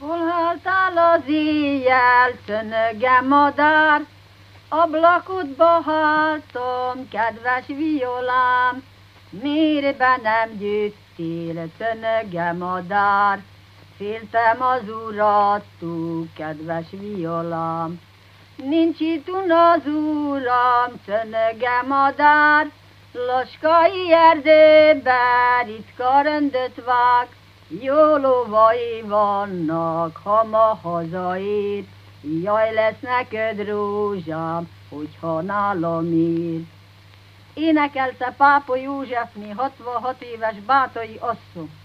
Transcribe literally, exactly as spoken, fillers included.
Hol haltál az éjjel, cönöge madár, ablakodba haltam, kedves violám, miért be nem győztél, cönöge madár, féltem az urattól, kedves violám. Nincs itthon az uram, cönöge madár, Laskai erdőben ritka röndöt vág, jó lovai vannak, ha ma hazaér, jaj, lesz neked rózsám, hogyha nálam ér. Énekelte Pápa Józsefné hatvanhat éves bátai asszony.